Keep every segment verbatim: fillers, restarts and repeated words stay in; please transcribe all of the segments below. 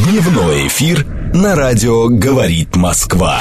Дневной эфир на радио «Говорит Москва».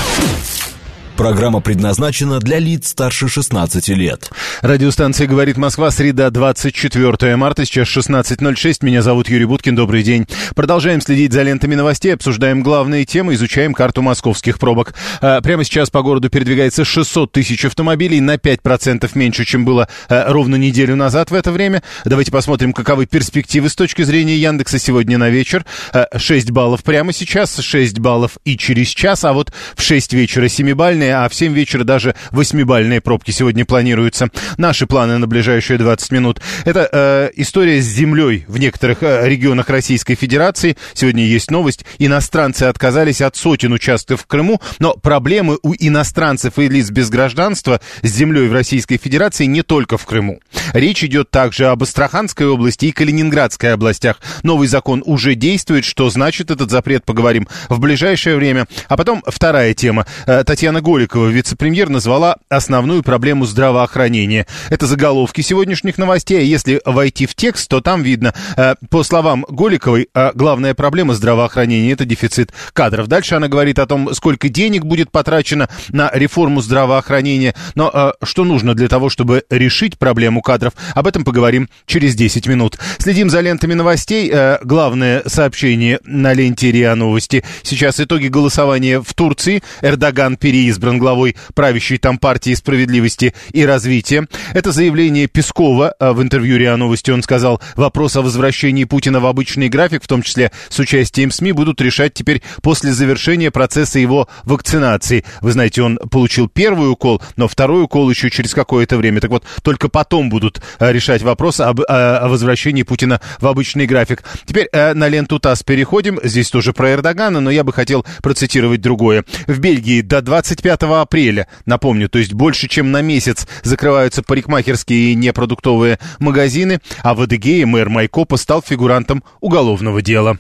Программа предназначена для лиц старше шестнадцати лет. Радиостанция «Говорит Москва», среда, двадцать четвёртое марта, сейчас шестнадцать ноль шесть. Меня зовут Юрий Буткин, добрый день. Продолжаем следить за лентами новостей, обсуждаем главные темы, изучаем карту московских пробок. А, прямо сейчас по городу передвигается шестьсот тысяч автомобилей, на пять процентов меньше, чем было а, ровно неделю назад в это время. Давайте посмотрим, каковы перспективы с точки зрения Яндекса сегодня на вечер. А, шесть баллов прямо сейчас, шесть баллов и через час, а вот в шесть вечера семибалльные, а в семь вечера даже восьмибалльные пробки сегодня планируются. Наши планы на ближайшие двадцать минут. Это э, история с землей в некоторых э, регионах Российской Федерации. Сегодня есть новость. Иностранцы отказались от сотен участков в Крыму, но проблемы у иностранцев и лиц без гражданства с землей в Российской Федерации не только в Крыму. Речь идет также об Астраханской области и Калининградской областях. Новый закон уже действует. Что значит этот запрет, поговорим в ближайшее время. А потом вторая тема. Э, Татьяна Голикова, вице-премьер, назвала основную проблему здравоохранения. Это заголовки сегодняшних новостей, а если войти в текст, то там видно, по словам Голиковой, главная проблема здравоохранения – это дефицит кадров. Дальше она говорит о том, сколько денег будет потрачено на реформу здравоохранения, но что нужно для того, чтобы решить проблему кадров, об этом поговорим через десять минут. Следим за лентами новостей. Главное сообщение на ленте РИА Новости. Сейчас итоги голосования в Турции. Эрдоган переизбран главой правящей там партии «Справедливости и развития». Это заявление Пескова в интервью РИА Новости. Он сказал, вопрос о возвращении Путина в обычный график, в том числе с участием СМИ, будут решать теперь после завершения процесса его вакцинации. Вы знаете, он получил первый укол, но второй укол еще через какое-то время. Так вот, только потом будут решать вопрос об, о возвращении Путина в обычный график. Теперь на ленту ТАСС переходим. Здесь тоже про Эрдогана, но я бы хотел процитировать другое. В Бельгии до двадцать пятого апреля, напомню, то есть больше чем на месяц закрываются парикмахерские и непродуктовые магазины, а в Адыгее мэр Майкопа стал фигурантом уголовного дела.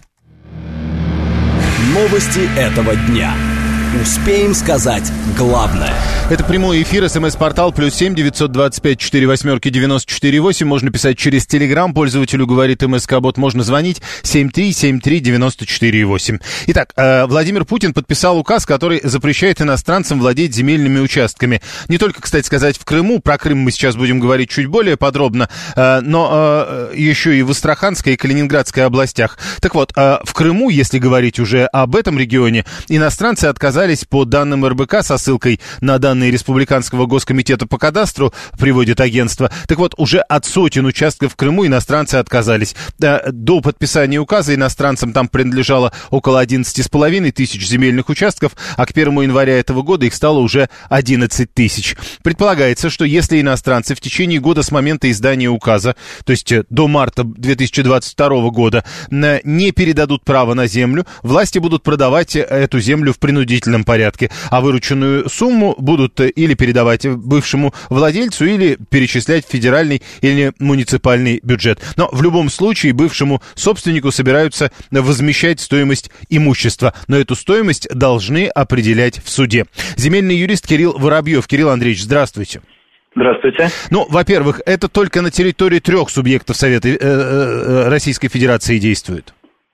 Новости этого дня. Успеем сказать главное. Это прямой эфир, смс-портал плюс семь девятьсот двадцать пять сорок восемь девяносто четыре восемь. Можно писать через Телеграм. Пользователю говорит МСК-бот. Можно звонить семь три семь три девяносто четыре восемь. Итак, Владимир Путин подписал указ, который запрещает иностранцам владеть земельными участками. Не только, кстати сказать, в Крыму. Про Крым мы сейчас будем говорить чуть более подробно. Но еще и в Астраханской и Калининградской областях. Так вот, в Крыму, если говорить уже об этом регионе, иностранцы отказались по данным эр бэ ка со ссылкой на данные Республиканского госкомитета по кадастру, приводит агентство. Так вот, уже от сотен участков в Крыму иностранцы отказались. До подписания указа иностранцам там принадлежало около одиннадцать с половиной тысяч земельных участков, а к первому января этого года их стало уже одиннадцать тысяч. Предполагается, что если иностранцы в течение года с момента издания указа, то есть до марта две тысячи двадцать второго года, не передадут право на землю, власти будут продавать эту землю в принудительном порядке, а вырученную сумму будут или передавать бывшему владельцу, или перечислять в федеральный или муниципальный бюджет. Но в любом случае бывшему собственнику собираются возмещать стоимость имущества, но эту стоимость должны определять в суде. Земельный юрист Кирилл Воробьев. Кирилл Андреевич, здравствуйте. Здравствуйте. Ну, во-первых, это только на территории трех субъектов Совета э, э, Российской Федерации действует.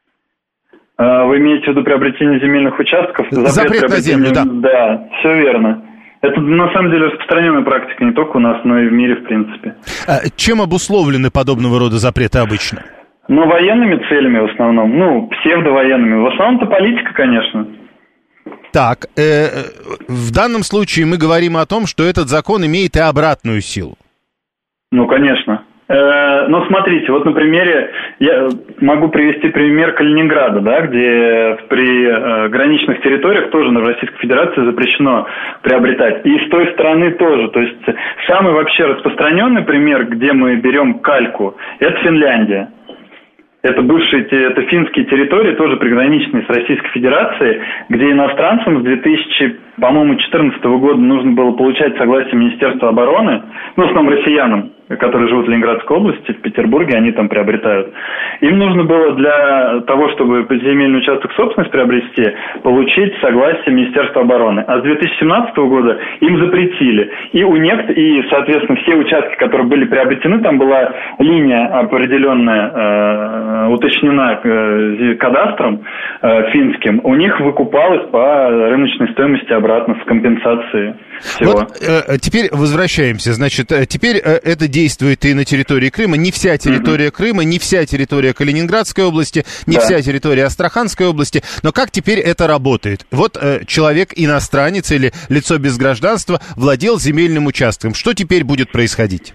Вы имеете в виду приобретение земельных участков? Запрет, Запрет на землю, да. Да, все верно. Это, на самом деле, распространенная практика не только у нас, но и в мире, в принципе. А чем обусловлены подобного рода запреты обычно? Ну, военными целями в основном. Ну, псевдовоенными. В основном-то политика, конечно. Так, э, в данном случае мы говорим о том, что этот закон имеет и обратную силу. Ну, конечно. Ну, смотрите, вот на примере, я могу привести пример Калининграда, да, где при э, граничных территориях тоже на Российской Федерации запрещено приобретать. И с той стороны тоже. То есть самый вообще распространенный пример, где мы берем кальку, это Финляндия. Это бывшие, это финские территории, тоже приграничные с Российской Федерацией, где иностранцам с две тысячи по-моему, две тысячи четырнадцатого года нужно было получать согласие Министерства обороны, ну, в основном россиянам, которые живут в Ленинградской области, в Петербурге, они там приобретают. Им нужно было для того, чтобы земельный участок собственность приобрести, получить согласие Министерства обороны. А с две тысячи семнадцатого года им запретили. И у некоторых, и, соответственно, все участки, которые были приобретены, там была линия определенная, э, уточнена э, кадастром э, финским, у них выкупалось по рыночной стоимости обратно с компенсацией всего. Вот э, теперь возвращаемся. Значит, теперь э, это действует и на территории Крыма. Не вся территория mm-hmm. Крыма, не вся территория Калининградской области, не да. вся территория Астраханской области. Но как теперь это работает? Вот э, человек, иностранец или лицо без гражданства владел земельным участком. Что теперь будет происходить?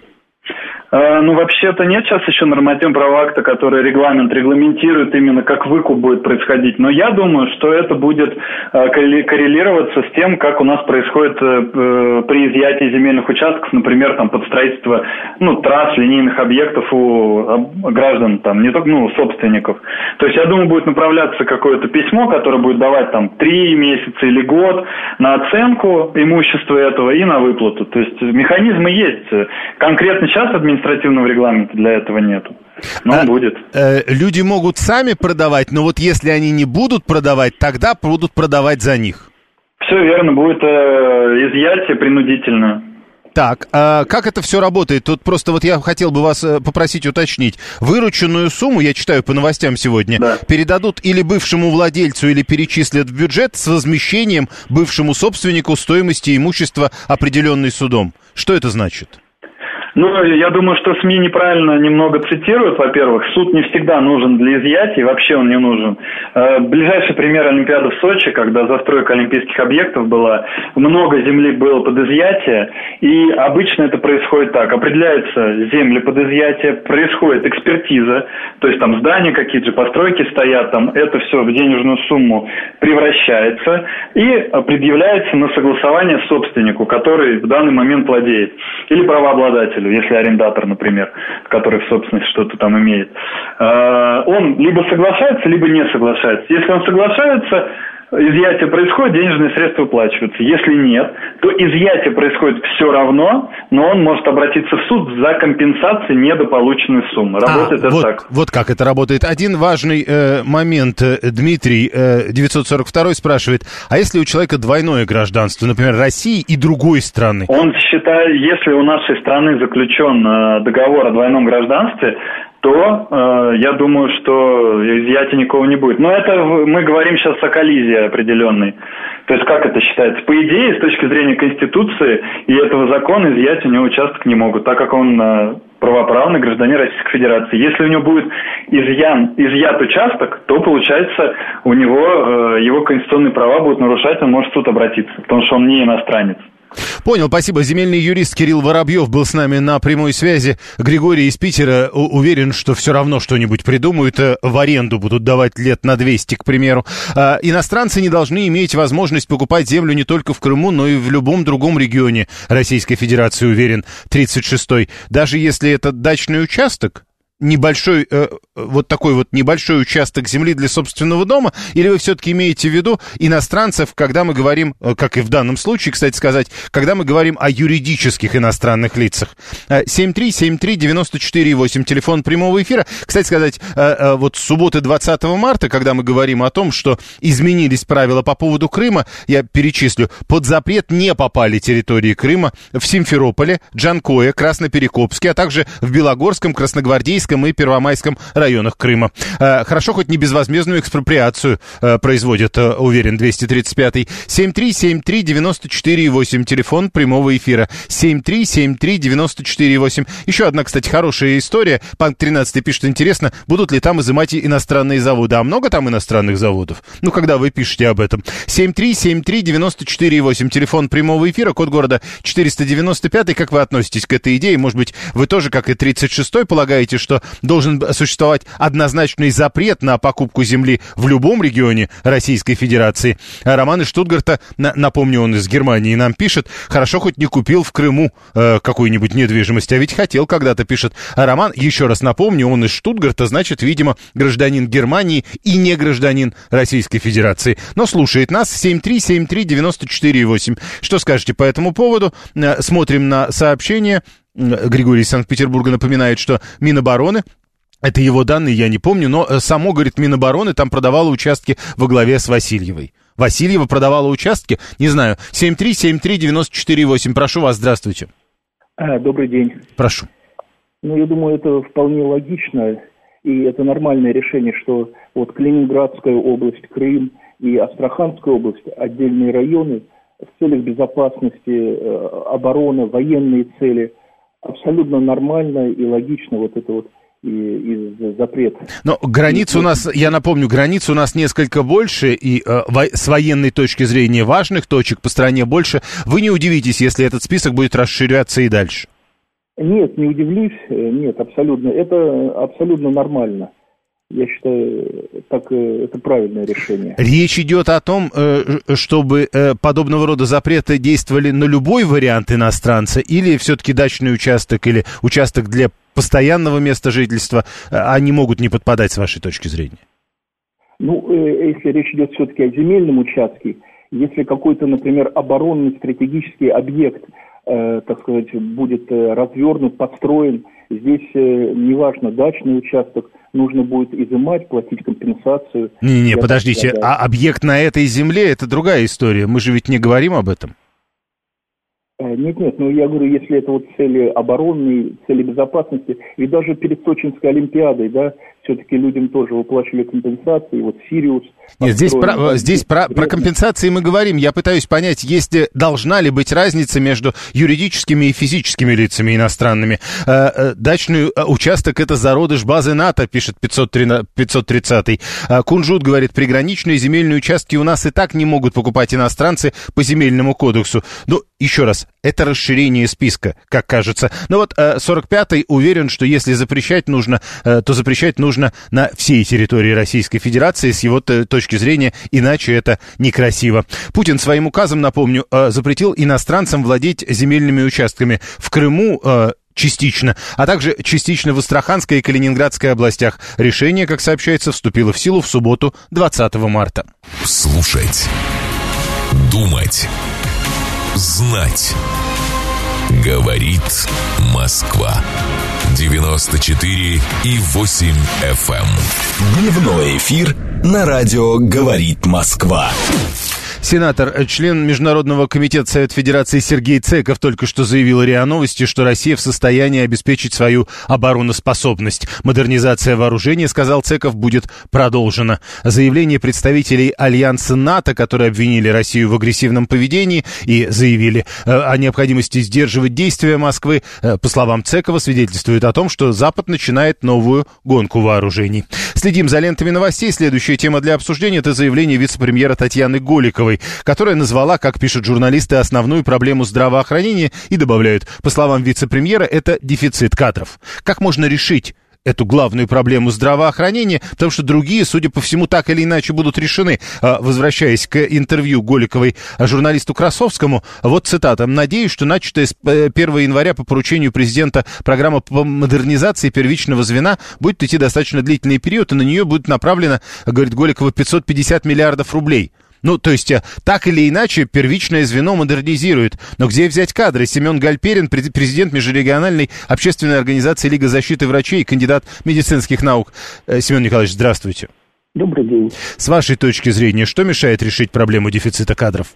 Ну, вообще-то нет сейчас еще нормативного акта, который регламент регламентирует именно, как выкуп будет происходить. Но я думаю, что это будет коррелироваться с тем, как у нас происходит при изъятии земельных участков, например, там, под строительство, ну, трасс, линейных объектов у граждан, там, не только, ну, собственников. То есть, я думаю, будет направляться какое-то письмо, которое будет давать, там, три месяца или год на оценку имущества этого и на выплату. То есть, механизмы есть. Конкретно сейчас администрация административного регламента для этого нету. Но он а, будет. Э, люди могут сами продавать, но вот если они не будут продавать, тогда будут продавать за них. Все верно, будет э, изъятие принудительное. Так, а как это все работает? Тут просто вот я хотел бы вас попросить уточнить. Вырученную сумму, я читаю по новостям сегодня, да. передадут или бывшему владельцу, или перечислят в бюджет с возмещением бывшему собственнику стоимости имущества, определенной судом. Что это значит? Ну, я думаю, что СМИ неправильно немного цитируют, во-первых. Суд не всегда нужен для изъятия, вообще он не нужен. Ближайший пример Олимпиады в Сочи, когда застройка олимпийских объектов была, много земли было под изъятие, и обычно это происходит так. Определяются земли под изъятие, происходит экспертиза, то есть там здания какие-то же, постройки стоят, там это все в денежную сумму превращается и предъявляется на согласование собственнику, который в данный момент владеет, или правообладателю, если арендатор, например, который в собственности что-то там имеет, он либо соглашается, либо не соглашается. Если он соглашается, изъятие происходит, денежные средства выплачиваются. Если нет, то изъятие происходит все равно, но он может обратиться в суд за компенсацией недополученной суммы. Работает а, это вот, так. Вот как это работает. Один важный э, момент. Дмитрий, э, девятьсот сорок два, спрашивает, а если у человека двойное гражданство, например, России и другой страны? Он считает, если у нашей страны заключен э, договор о двойном гражданстве, то э, я думаю, что изъятия никого не будет. Но это мы говорим сейчас о коллизии определенной. То есть как это считается? По идее, с точки зрения Конституции и этого закона, изъять у него участок не могут, так как он э, правоправный гражданин Российской Федерации. Если у него будет изъян, изъят участок, то, получается, у него э, его конституционные права будут нарушать, он может в суд обратиться, потому что он не иностранец. Понял, спасибо. Земельный юрист Кирилл Воробьев был с нами на прямой связи. Григорий из Питера уверен, что все равно что-нибудь придумают. В аренду будут давать лет на двести, к примеру. А, иностранцы не должны иметь возможность покупать землю не только в Крыму, но и в любом другом регионе Российской Федерации, уверен тридцать шестой. Даже если это дачный участок, небольшой, э, вот такой вот небольшой участок земли для собственного дома, или вы все-таки имеете в виду иностранцев, когда мы говорим, как и в данном случае, кстати сказать, когда мы говорим о юридических иностранных лицах? семь три семь три девяносто четыре восемь, телефон прямого эфира. Кстати сказать, э, э, вот с субботы двадцатого марта, когда мы говорим о том, что изменились правила по поводу Крыма, я перечислю, под запрет не попали территории Крыма в Симферополе, Джанкое, Красноперекопске, а также в Белогорском, Красногвардейском и Первомайском районах Крыма. Хорошо, хоть не безвозмездную экспроприацию производят, уверен, двести тридцать пятый. семь три семь три девяносто четыре восемь, телефон прямого эфира. семь три семь три девяносто четыре восемь. Еще одна, кстати, хорошая история. Панк тринадцать пишет, интересно, будут ли там изымать иностранные заводы. А много там иностранных заводов? Ну, когда вы пишете об этом. семь три семь три девяносто четыре восемь, телефон прямого эфира, код города четыреста девяносто пять. Как вы относитесь к этой идее? Может быть, вы тоже, как и тридцать шестой, полагаете, что что должен существовать однозначный запрет на покупку земли в любом регионе Российской Федерации. Роман из Штутгарта, напомню, он из Германии, нам пишет: хорошо хоть не купил в Крыму э, какую-нибудь недвижимость, а ведь хотел когда-то, пишет Роман. Еще раз напомню, он из Штутгарта, значит, видимо, гражданин Германии и не гражданин Российской Федерации. Но слушает нас. Семь три семь три девяносто четыре восемь. Что скажете по этому поводу? Смотрим на сообщение. Григорий из Санкт-Петербурга напоминает, что Минобороны, это его данные, я не помню, но само, говорит, Минобороны там продавало участки во главе с Васильевой. Васильева продавала участки? Не знаю. семь три семь три девяносто четыре восемь. Прошу вас, здравствуйте. А, добрый день. Прошу. Ну, я думаю, это вполне логично, и это нормальное решение, что вот Калининградская область, Крым и Астраханская область, отдельные районы в целях безопасности, обороны, военные цели, абсолютно нормально и логично вот это вот из запрета. Но границы у нас, я напомню, границы у нас несколько больше, и э, во, с военной точки зрения важных точек по стране больше. Вы не удивитесь, если этот список будет расширяться и дальше? Нет, не удивлюсь, нет, абсолютно. Это абсолютно нормально. Я считаю, так, это правильное решение. Речь идет о том, чтобы подобного рода запреты действовали на любой вариант иностранца, или все-таки дачный участок, или участок для постоянного места жительства, они могут не подпадать с вашей точки зрения? Ну, если речь идет все-таки о земельном участке, если какой-то, например, оборонный стратегический объект, э, так сказать, будет развернут, построен, здесь э, неважно, дачный участок, нужно будет изымать, платить компенсацию. Не-не, подождите, а объект на этой земле — это другая история, мы же ведь не говорим об этом. Нет-нет, ну я говорю, если это вот цели оборонные, цели безопасности, ведь даже перед Сочинской Олимпиадой, да, все-таки людям тоже выплачивали компенсации, вот Сириус. Нет, здесь, про, здесь про, про компенсации мы говорим, я пытаюсь понять, есть, должна ли быть разница между юридическими и физическими лицами иностранными. Э, э, дачный участок — это зародыш базы НАТО, пишет пятьсот тридцатый. Э, Кунжут говорит, приграничные земельные участки у нас и так не могут покупать иностранцы по земельному кодексу. Ну, еще раз, это расширение списка, как кажется. Но вот э, сорок пятый уверен, что если запрещать нужно, э, то запрещать нужно на всей территории Российской Федерации, с его точки зрения, иначе это некрасиво. Путин своим указом, напомню, э, запретил иностранцам владеть земельными участками в Крыму, э, частично, а также частично в Астраханской и Калининградской областях. Решение, как сообщается, вступило в силу в субботу, двадцатого марта. Слушать, думать, знать. Говорит Москва. девяносто четыре и восемь эф эм. Дневной эфир на радио «Говорит Москва». Сенатор, член Международного комитета Совета Федерации Сергей Цеков только что заявил РИА Новости, что Россия в состоянии обеспечить свою обороноспособность. Модернизация вооружения, сказал Цеков, будет продолжена. Заявление представителей Альянса НАТО, которые обвинили Россию в агрессивном поведении и заявили э, о необходимости сдерживать действия Москвы, э, по словам Цекова, свидетельствует о том, что Запад начинает новую гонку вооружений. Следим за лентами новостей. Следующая тема для обсуждения — это заявление вице-премьера Татьяны Голиковой, которая назвала, как пишут журналисты, основную проблему здравоохранения и добавляют, по словам вице-премьера, это дефицит кадров. Как можно решить эту главную проблему здравоохранения, потому что другие, судя по всему, так или иначе будут решены. Возвращаясь к интервью Голиковой журналисту Красовскому, вот цитата: «Надеюсь, что начатая с первого января по поручению президента программа по модернизации первичного звена будет идти достаточно длительный период, и на нее будет направлено, говорит Голикова, пятьсот пятьдесят миллиардов рублей». Ну, то есть, так или иначе, первичное звено модернизирует. Но где взять кадры? Семен Гальперин, президент межрегиональной общественной организации Лига защиты врачей, кандидат медицинских наук. Семен Николаевич, здравствуйте. Добрый день. С вашей точки зрения, что мешает решить проблему дефицита кадров?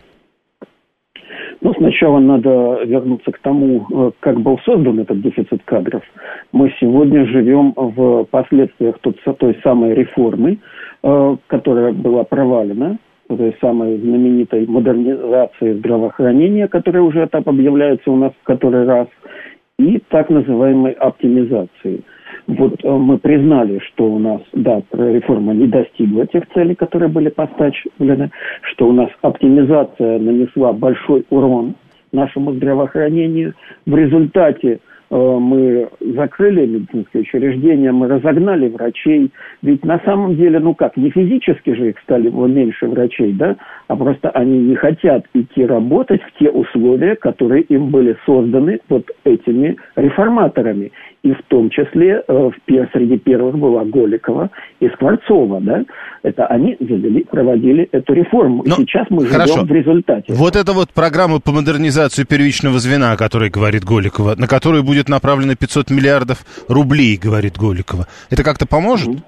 Ну, сначала надо вернуться к тому, как был создан этот дефицит кадров. Мы сегодня живем в последствиях той самой реформы, которая была провалена, той самой знаменитой модернизации здравоохранения, которая уже этап объявляется у нас в который раз, и так называемой оптимизации. Вот мы признали, что у нас, да, реформа не достигла тех целей, которые были поставлены, что у нас оптимизация нанесла большой урон нашему здравоохранению. В результате мы закрыли медицинские учреждения, мы разогнали врачей. Ведь на самом деле, ну как, не физически же их стали меньше врачей, да, а просто они не хотят идти работать в те условия, которые им были созданы вот этими реформаторами. И в том числе э, в, среди первых была Голикова и Скворцова, да. Это они завели, проводили эту реформу. Но, и сейчас мы хорошо. живем в результате. Вот эта вот программа по модернизации первичного звена, о которой говорит Голикова, на которую будет направлено пятьсот миллиардов рублей, говорит Голикова, это как-то поможет? Mm-hmm.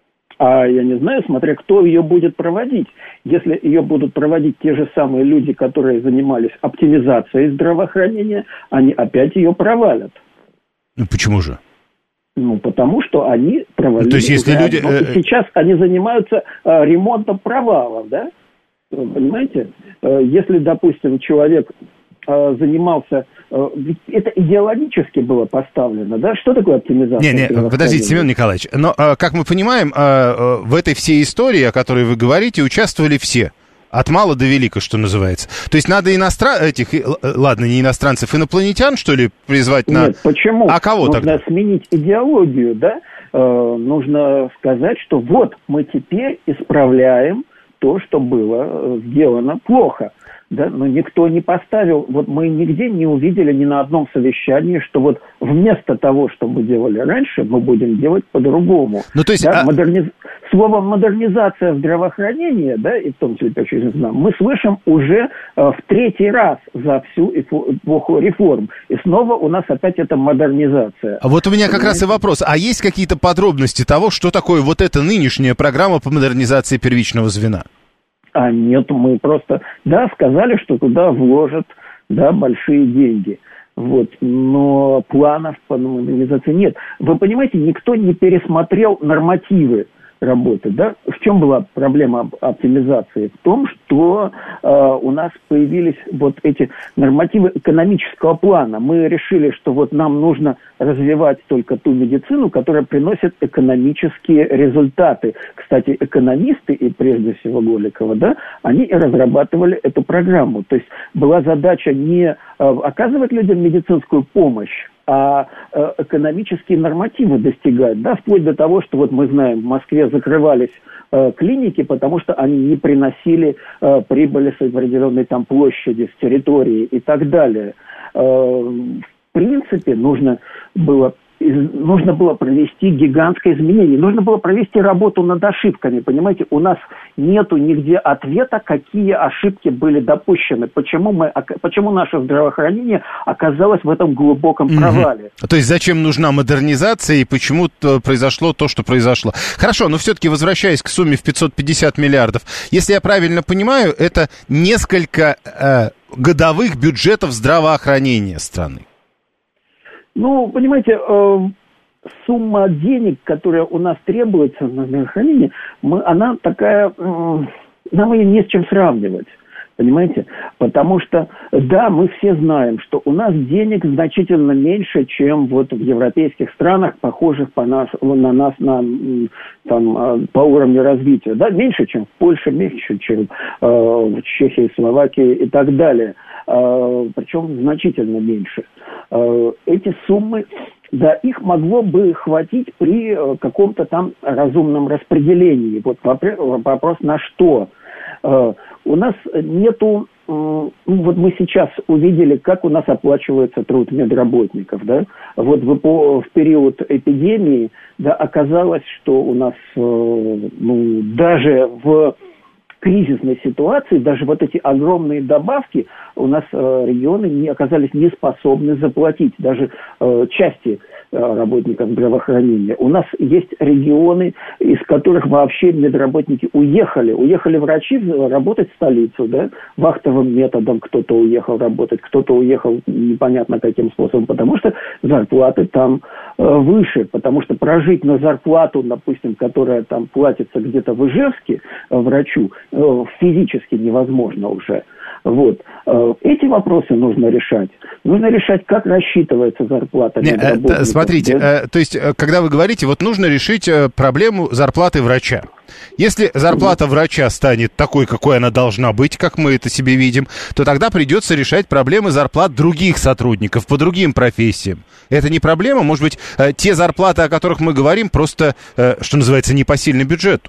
А я не знаю, смотря кто ее будет проводить. Если ее будут проводить те же самые люди, которые занимались оптимизацией здравоохранения, они опять ее провалят. Ну, почему же? Ну, потому что они провалили. То есть, если люди... И сейчас они занимаются э, ремонтом провалов, да? Понимаете? Э, если, допустим, человек э, занимался... Э, ведь это идеологически было поставлено, да? Что такое оптимизация? Не, не, подождите, Семен Николаевич. Но, э, как мы понимаем, э, э, в этой всей истории, о которой вы говорите, участвовали все. От мала до велика, что называется. То есть надо иностран... этих, ладно, не иностранцев, инопланетян, что ли, призвать на... Нет, почему? А кого Нужно тогда? Сменить идеологию, да? Э, нужно сказать, что вот мы теперь исправляем то, что было сделано плохо. Да, но никто не поставил, вот мы нигде не увидели ни на одном совещании, что вот вместо того, что мы делали раньше, мы будем делать по-другому. Ну, то есть, да, а... модерниз... Слово модернизация здравоохранения, да, и в том числе, мы слышим уже э, в третий раз за всю эпоху реформ. И снова у нас опять эта модернизация. А вот у меня как раз и вопрос. А есть какие-то подробности того, что такое вот эта нынешняя программа по модернизации первичного звена? А нет, мы просто, да, сказали, что туда вложат, да, большие деньги. Вот, но планов по модернизации нет. Вы понимаете, никто не пересмотрел нормативы работы, да? В чем была проблема оптимизации? В том, что э, у нас появились вот эти нормативы экономического плана. Мы решили, что вот нам нужно развивать только ту медицину, которая приносит экономические результаты. Кстати, экономисты, и прежде всего Голикова, да, они и разрабатывали эту программу. То есть была задача не э, оказывать людям медицинскую помощь, а э, экономические нормативы достигать, да, вплоть до того, что вот мы знаем, в Москве закрывались э, клиники, потому что они не приносили э, прибыли с определенной там площади, с территории и так далее. Э, в принципе, нужно было нужно было провести гигантское изменение. Нужно было провести работу над ошибками. Понимаете, у нас нету нигде ответа, какие ошибки были допущены. Почему, мы, почему наше здравоохранение оказалось в этом глубоком провале. Угу. То есть зачем нужна модернизация и почему произошло то, что произошло. Хорошо, но все-таки возвращаясь к сумме в пятьсот пятьдесят миллиардов. Если я правильно понимаю, это несколько э, годовых бюджетов здравоохранения страны. Ну, понимаете, э, сумма денег, которая у нас требуется на здравоохранение, мы, она такая, э, нам ее не с чем сравнивать, понимаете? Потому что, да, мы все знаем, что у нас денег значительно меньше, чем вот в европейских странах, похожих по нас, на нас на, там, по уровню развития. Да, меньше, чем в Польше, меньше, чем э, в Чехии, Словакии и так далее. Э, причем значительно меньше. Эти суммы, да, их могло бы хватить при каком-то там разумном распределении. Вот вопрос на что? У нас нету, вот мы сейчас увидели, как у нас оплачивается труд медработников, да? Вот в, в период эпидемии, да, оказалось, что у нас, ну, даже в кризисной ситуации, даже вот эти огромные добавки у нас э, регионы не оказались не способны заплатить, даже э, части э, работников здравоохранения. У нас есть регионы, из которых вообще медработники уехали. Уехали врачи работать в столицу, да, вахтовым методом кто-то уехал работать, кто-то уехал непонятно каким способом, потому что зарплаты там э, выше, потому что прожить на зарплату, допустим, которая там платится где-то в Ижевске э, врачу, физически невозможно уже. Вот. Эти вопросы нужно решать. Нужно решать, как рассчитывается зарплата. Не, это, смотрите, да? То есть, когда вы говорите, вот нужно решить проблему зарплаты врача. Если зарплата врача станет такой, какой она должна быть, как мы это себе видим, то тогда придется решать проблемы зарплат других сотрудников по другим профессиям. Это не проблема? Может быть, те зарплаты, о которых мы говорим, просто, что называется, непосильны бюджету?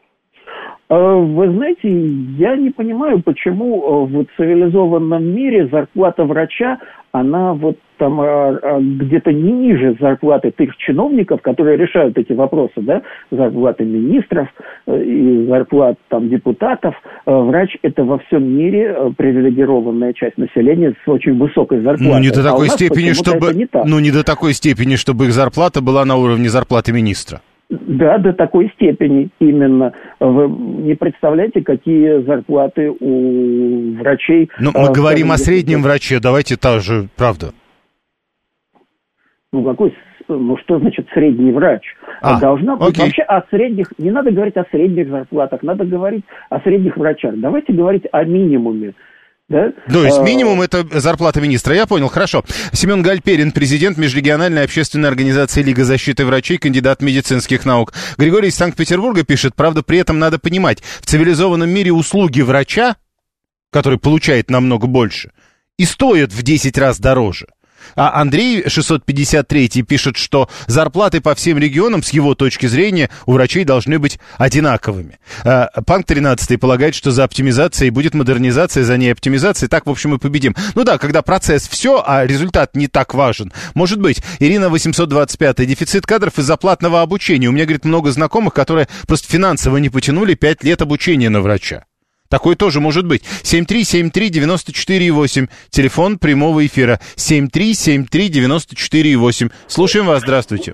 Вы знаете, я не понимаю, почему в цивилизованном мире зарплата врача, она вот там где-то не ниже зарплаты тех чиновников, которые решают эти вопросы, да, зарплаты министров и зарплат там депутатов. Врач – это во всем мире привилегированная часть населения с очень высокой зарплатой. Ну, не до такой а степени, чтобы, не ну, не до такой степени, чтобы их зарплата была на уровне зарплаты министра. Да, до такой степени именно. Вы не представляете, какие зарплаты у врачей. Ну, мы а, говорим скажем, о среднем если... враче, давайте та же, правда. Ну, какой, ну, что значит средний врач? А, Должна быть окей. вообще о средних, не надо говорить о средних зарплатах, надо говорить о средних врачах. Давайте говорить о минимуме. Да? То есть минимум это зарплата министра. Я понял, хорошо. Семен Гальперин, президент Межрегиональной общественной организации Лига защиты врачей, кандидат медицинских наук. Григорий из Санкт-Петербурга пишет, правда, при этом надо понимать, в цивилизованном мире услуги врача, который получает намного больше, и стоят в десять раз дороже. А Андрей шестьсот пятьдесят три пишет, что зарплаты по всем регионам, с его точки зрения, у врачей должны быть одинаковыми. А Панк тринадцатый полагает, что за оптимизацией будет модернизация, за ней оптимизация. Так, в общем, и победим. Ну да, когда процесс все, а результат не так важен. Может быть. Ирина восемьсот двадцать пять. Дефицит кадров из-за платного обучения. У меня, говорит, много знакомых, которые просто финансово не потянули пять лет обучения на врача. Такое тоже может быть. семь три семь три девять четыре восемь. Телефон прямого эфира. семь три семь три девять четыре восемь. Слушаем вас. Здравствуйте.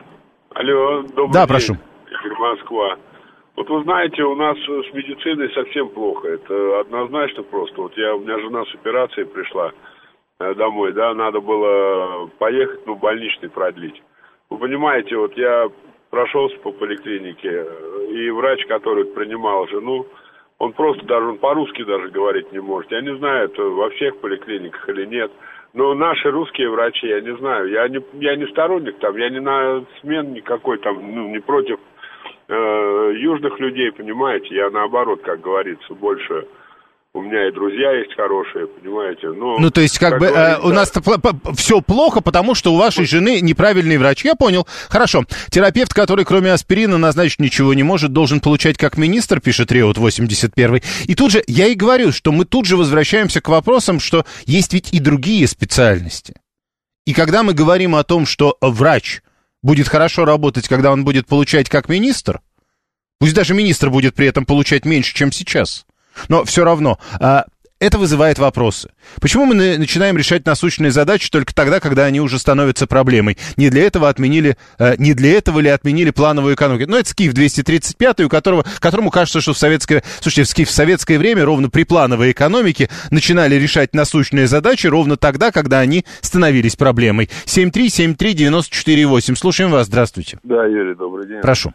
Алло, добрый да, день. прошу. Игорь, Москва. Вот вы знаете, у нас с медициной совсем плохо. Это однозначно просто. Вот я, у меня жена с операцией пришла домой, да, надо было поехать, ну, больничный продлить. Вы понимаете, вот я прошелся по поликлинике, и врач, который принимал жену, он просто даже, он по-русски даже говорить не может. Я не знаю, это во всех поликлиниках или нет. Но наши русские врачи, я не знаю, я не, я не сторонник там, я не на смен никакой там, ну, не против э, южных людей, понимаете. Я наоборот, как говорится, больше... У меня и друзья есть хорошие, понимаете. Но, ну, то есть, как, как бы, э, у нас все плохо, потому что у вашей жены неправильный врач. Я понял. Хорошо. Терапевт, который кроме аспирина назначить ничего не может, должен получать как министр, пишет Реут восемьдесят один. И тут же, я и говорю, что мы тут же возвращаемся к вопросам, что есть ведь и другие специальности. И когда мы говорим о том, что врач будет хорошо работать, когда он будет получать как министр, пусть даже министр будет при этом получать меньше, чем сейчас, но все равно, а, это вызывает вопросы. Почему мы начинаем решать насущные задачи только тогда, когда они уже становятся проблемой? Не для этого отменили, а, не для этого ли отменили плановую экономику? Ну, это Скиф двести тридцать пять, у которого, которому кажется, что в советское, слушайте, в, Скиф, в советское время ровно при плановой экономике начинали решать насущные задачи ровно тогда, когда они становились проблемой. семь три семь три девять четыре восемь. Слушаем вас, здравствуйте. Да, Юрий, добрый день. Прошу.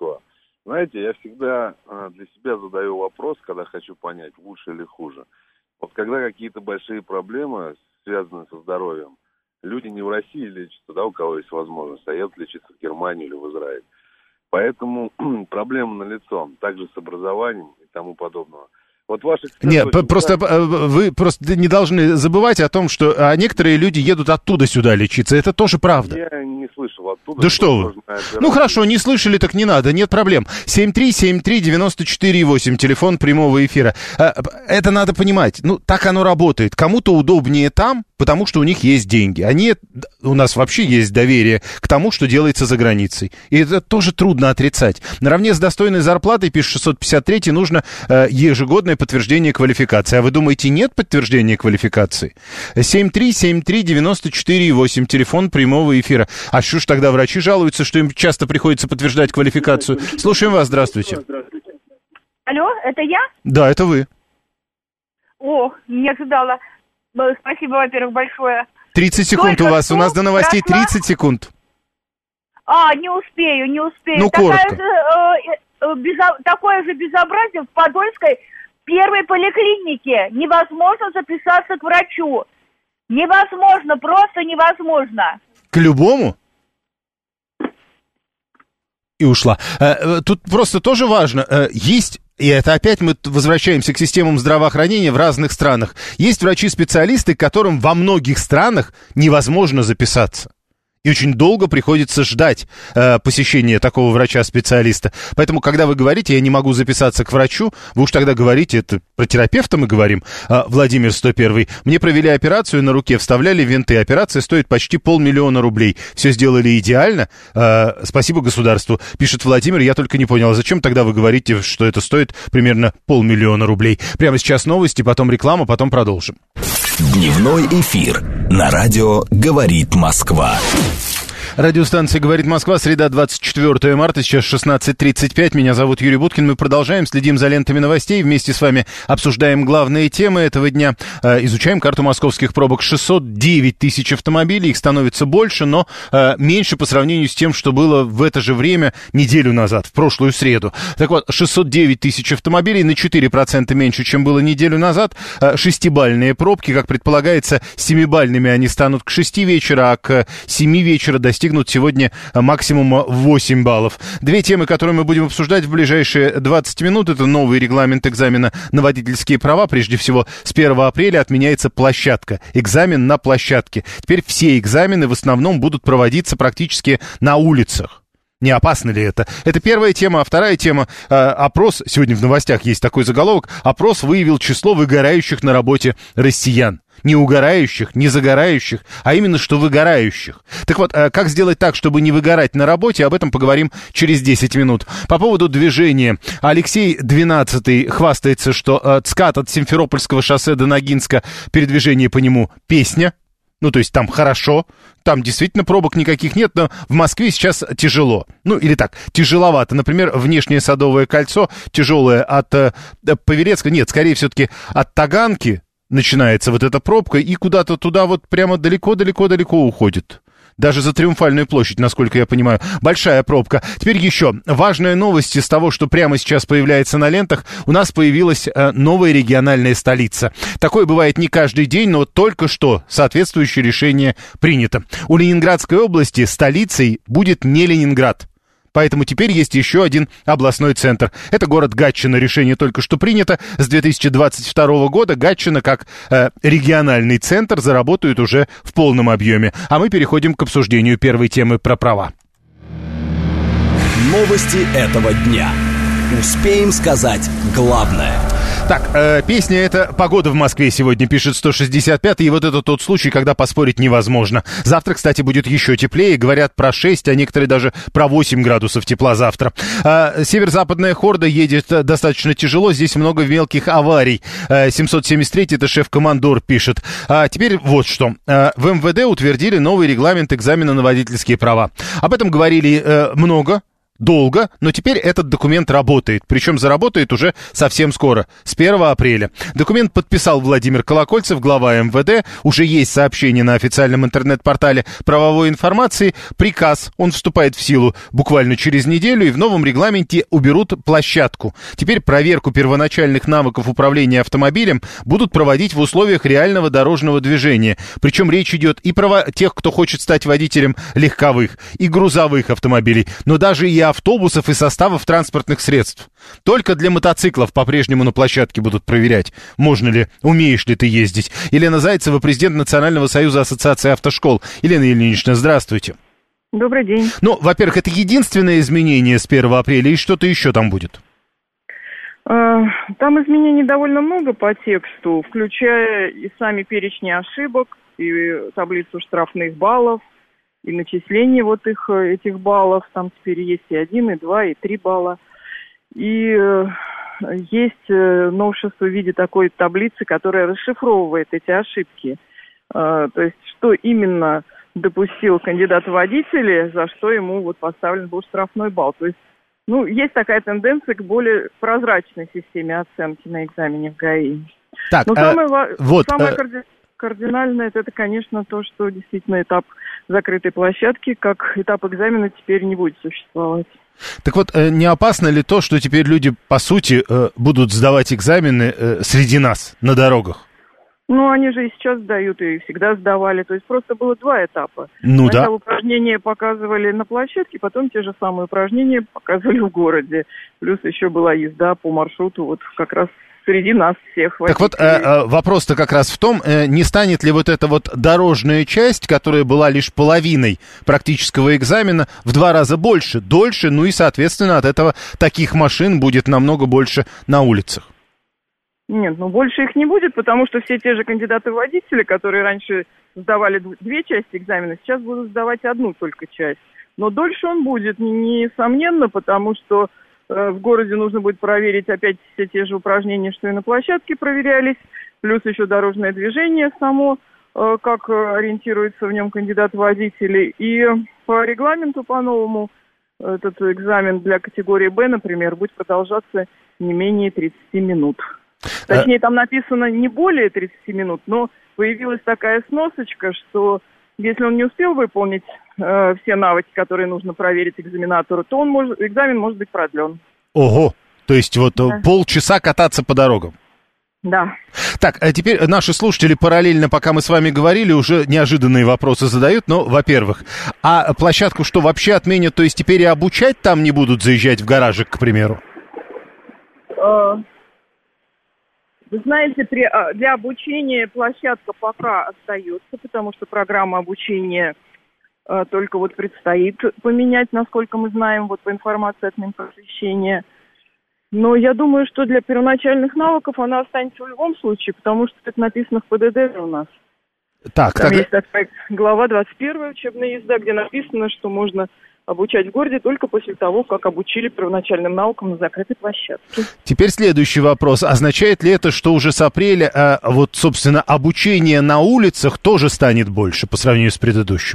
Знаете, я всегда для себя задаю вопрос, когда хочу понять, лучше или хуже. Вот когда какие-то большие проблемы, связанные со здоровьем, люди не в России лечатся, да, у кого есть возможность, а едут лечиться в Германию или в Израиль. Поэтому проблема налицо, также с образованием и тому подобного. Вот ваши Нет, просто вы просто не должны забывать о том, что а некоторые люди едут оттуда сюда лечиться. Это тоже правда. Я не слышал оттуда. Да что вы? Ну хорошо, не слышали, так не надо, нет проблем. семь три семь три девять четыре восемь, телефон прямого эфира. Это надо понимать. Ну, так оно работает. Кому-то удобнее там, потому что у них есть деньги. Они, у нас вообще есть доверие к тому, что делается за границей. И это тоже трудно отрицать. Наравне с достойной зарплатой, пишет шестьсот пятьдесят три, нужно ежегодное подтверждение квалификации. А вы думаете, нет подтверждения квалификации? семь три семь три девять четыре восемь, телефон прямого эфира. А что ж тогда врачи жалуются, что им часто приходится подтверждать квалификацию? Слушаем вас, здравствуйте. Алло, это я? Да, это вы. О, не ожидала. Спасибо, во-первых, большое. тридцать секунд Только у вас, у нас до новостей прошла... тридцать секунд. А, не успею, не успею. Ну, Такая коротко. Же, э, э, безо... Такое же безобразие в Подольской первой поликлинике. Невозможно записаться к врачу. Невозможно, просто невозможно. К любому? и ушла. Тут просто тоже важно, есть... И это опять мы возвращаемся к системам здравоохранения в разных странах. Есть врачи-специалисты, которым во многих странах невозможно записаться. И очень долго приходится ждать э, посещения такого врача-специалиста. Поэтому, когда вы говорите, я не могу записаться к врачу, вы уж тогда говорите, это про терапевта мы говорим, э, Владимир сто один. Мне провели операцию на руке, вставляли винты. Операция стоит почти полмиллиона рублей. Все сделали идеально. Э, спасибо государству. Пишет Владимир, я только не понял, а зачем тогда вы говорите, что это стоит примерно полмиллиона рублей? Прямо сейчас новости, потом реклама, потом продолжим. Дневной эфир на радио «Говорит Москва». Радиостанция «Говорит Москва», среда, двадцать четвёртое марта, сейчас шестнадцать тридцать пять. Меня зовут Юрий Буткин. Мы продолжаем, следим за лентами новостей. Вместе с вами обсуждаем главные темы этого дня. Э, изучаем карту московских пробок. шестьсот девять тысяч автомобилей. Их становится больше, но э, меньше по сравнению с тем, что было в это же время неделю назад, в прошлую среду. Так вот, шестьсот девять тысяч автомобилей, на четыре процента меньше, чем было неделю назад. Э, шестибалльные пробки, как предполагается, семибалльными они станут к шести вечера, а к семи вечера достигнут достигнут сегодня максимум восемь баллов. Две темы, которые мы будем обсуждать в ближайшие двадцать минут, это новый регламент экзамена на водительские права. Прежде всего, с первого апреля отменяется площадка. Экзамен на площадке. Теперь все экзамены в основном будут проводиться практически на улицах. Не опасно ли это? Это первая тема. А вторая тема, э, опрос, сегодня в новостях есть такой заголовок, опрос выявил число выгорающих на работе россиян. Не угорающих, не загорающих, а именно что выгорающих. Так вот, э, как сделать так, чтобы не выгорать на работе, об этом поговорим через десять минут. По поводу движения. Алексей двенадцатый хвастается, что э, ЦКАД от Симферопольского шоссе до Ногинска, передвижение по нему песня. Ну, то есть там хорошо, там действительно пробок никаких нет, но в Москве сейчас тяжело. Ну, или так, тяжеловато. Например, внешнее Садовое кольцо тяжелое от э, Павелецка, нет, скорее все-таки от Таганки начинается вот эта пробка и куда-то туда вот прямо далеко-далеко-далеко уходит. Даже за Триумфальную площадь, насколько я понимаю. Большая пробка. Теперь еще важная новость из того, что прямо сейчас появляется на лентах. У нас появилась э, новая региональная столица. Такое бывает не каждый день, но только что соответствующее решение принято. У Ленинградской области столицей будет не Ленинград. Поэтому теперь есть еще один областной центр. Это город Гатчина. Решение только что принято. С две тысячи двадцать второго года Гатчина как э, региональный центр заработает уже в полном объеме. А мы переходим к обсуждению первой темы про права. Новости этого дня. Успеем сказать главное. Так, э, песня это «Погода в Москве» сегодня, пишет сто шестьдесят пятый, и вот это тот случай, когда поспорить невозможно. Завтра, кстати, будет еще теплее, говорят про шесть, а некоторые даже про восемь градусов тепла завтра. Э, северо-западная хорда едет достаточно тяжело, здесь много мелких аварий. Э, семьсот семьдесят третий, это шеф-командор пишет. А теперь вот что. Э, в эм вэ дэ утвердили новый регламент экзамена на водительские права. Об этом говорили э, много. Долго, но теперь этот документ работает. Причем заработает уже совсем скоро, с первого апреля. Документ подписал Владимир Колокольцев, глава эм вэ дэ. Уже есть сообщение на официальном интернет-портале правовой информации. Приказ, он вступает в силу буквально через неделю, и в новом регламенте уберут площадку. Теперь проверку первоначальных навыков управления автомобилем будут проводить в условиях реального дорожного движения. Причем речь идет и про тех, кто хочет стать водителем легковых, и грузовых автомобилей, но даже и автобусов и составов транспортных средств. Только для мотоциклов по-прежнему на площадке будут проверять, можно ли, умеешь ли ты ездить. Елена Зайцева, президент Национального союза ассоциации автошкол. Елена Ильинична, здравствуйте. Добрый день. Ну, во-первых, это единственное изменение с первого апреля, и что-то еще там будет? Там изменений довольно много по тексту, включая и сами перечни ошибок, и таблицу штрафных баллов, и начисление вот их, этих баллов. Там теперь есть и один, и два, и три балла. И э, есть э, новшество в виде такой таблицы, которая расшифровывает эти ошибки. Э, то есть, что именно допустил кандидат в водители, за что ему вот поставлен был штрафной балл. То есть, ну, есть такая тенденция к более прозрачной системе оценки на экзамене в ГАИ. Так, Но э, самое, вот, самое э... карди... кардинальное, это, это, конечно, то, что действительно этап закрытой площадки, как этап экзамена, теперь не будет существовать. Так вот, не опасно ли то, что теперь люди, по сути, будут сдавать экзамены среди нас на дорогах? Ну, они же и сейчас сдают, и всегда сдавали. То есть просто было два этапа. Ну Сначала да. упражнения показывали на площадке, потом те же самые упражнения показывали в городе. Плюс еще была езда по маршруту вот как раз среди нас всех. Так вот, э, э, вопрос-то как раз в том, э, не станет ли вот эта вот дорожная часть, которая была лишь половиной практического экзамена, в два раза больше, дольше, ну и, соответственно, от этого таких машин будет намного больше на улицах? Нет, ну больше их не будет, потому что все те же кандидаты-водители, которые раньше сдавали две части экзамена, сейчас будут сдавать одну только часть. Но дольше он будет, несомненно, потому что э, в городе нужно будет проверить опять все те же упражнения, что и на площадке проверялись, плюс еще дорожное движение само, э, как ориентируется в нем кандидат-водители. И по регламенту по-новому этот экзамен для категории «Б», например, будет продолжаться не менее тридцати минут. Точнее, там написано не более тридцати минут, но появилась такая сносочка, что если он не успел выполнить э, все навыки, которые нужно проверить экзаменатору, то он может, экзамен может быть продлен. Ого! То есть вот да. полчаса кататься по дорогам. Да. Так, а теперь наши слушатели параллельно, пока мы с вами говорили, уже неожиданные вопросы задают. Ну, во-первых, а площадку что, вообще отменят? То есть теперь и обучать там не будут заезжать в гаражик, к примеру? Uh... Вы знаете, при, для обучения площадка пока остается, потому что программа обучения э, только вот предстоит поменять, насколько мы знаем, вот по информации от Минпросвещения. Но я думаю, что для первоначальных навыков она останется в любом случае, потому что это написано в ПДД у нас. Так, Там так... есть такая глава двадцать первая учебная езда, где написано, что можно обучать в городе только после того, как обучили первоначальным наукам на закрытой площадке. Теперь следующий вопрос. Означает ли это, что уже с апреля, а, вот, собственно, обучение на улицах тоже станет больше по сравнению с предыдущим?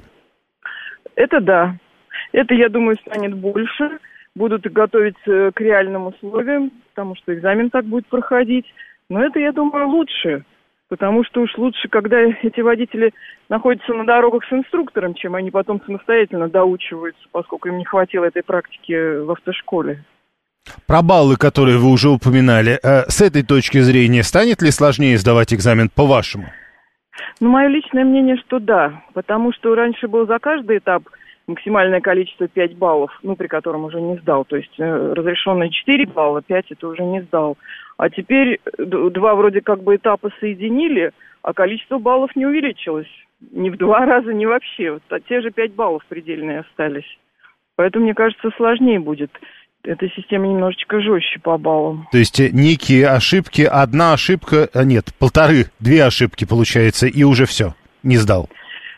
Это да. Это, я думаю, станет больше. Будут готовить к реальным условиям, потому что экзамен так будет проходить. Но это, я думаю, лучше. Потому что уж лучше, когда эти водители находятся на дорогах с инструктором, чем они потом самостоятельно доучиваются, поскольку им не хватило этой практики в автошколе. Про баллы, которые вы уже упоминали, с этой точки зрения, станет ли сложнее сдавать экзамен, по-вашему? Ну, мое личное мнение, что да. Потому что раньше был за каждый этап максимальное количество пять баллов, ну, при котором уже не сдал. То есть э, разрешенные четыре балла, пять это уже не сдал. А теперь два вроде как бы этапа соединили, а количество баллов не увеличилось. Ни в два раза, ни вообще. Вот, а те же пять баллов предельные остались. Поэтому, мне кажется, сложнее будет. Эта система немножечко жестче по баллам. То есть некие ошибки, одна ошибка, нет, полторы, две ошибки получается, и уже все, не сдал.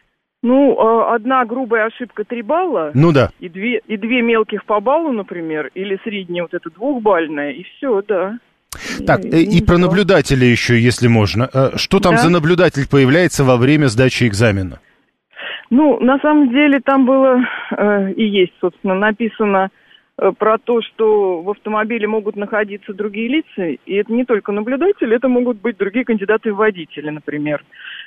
Ну, одна грубая ошибка три балла. Ну да. И две, и две мелких по баллу, например, или средняя вот эта двухбальная, и все, да. Так, и, и про наблюдателя еще, если можно. Что там да? за наблюдатель появляется во время сдачи экзамена? Ну, на самом деле там было э, и есть, собственно, написано э, про то, что в автомобиле могут находиться другие лица, и это не только наблюдатели, это могут быть другие кандидаты в водители, например.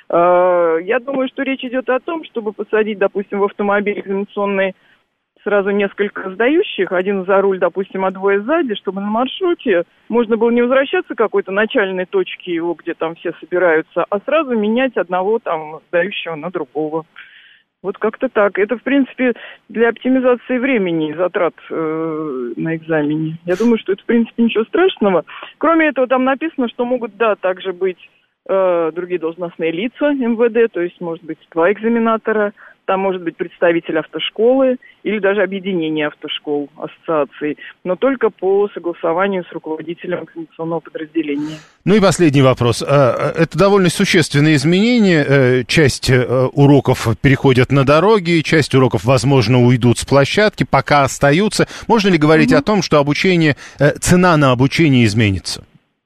Э, я думаю, что речь идет о том, чтобы посадить, допустим, в автомобиль экзаменационный сразу несколько сдающих, один за руль, допустим, а двое сзади, чтобы на маршруте можно было не возвращаться к какой-то начальной точке его, где там все собираются, а сразу менять одного там сдающего на другого. Вот как-то так. Это, в принципе, для оптимизации времени и затрат э, на экзамене. Я думаю, что это, в принципе, ничего страшного. Кроме этого, там написано, что могут, да, также быть э, другие должностные лица эм вэ дэ, то есть, может быть, два экзаменатора, там может быть представитель автошколы или даже объединение автошкол, ассоциаций, но только по согласованию с руководителем экзаменационного подразделения. Ну и последний вопрос. Это довольно существенные изменения. Часть уроков переходят на дороги, часть уроков, возможно, уйдут с площадки, пока остаются. Можно ли говорить угу. о том, что обучение, цена на обучение изменится?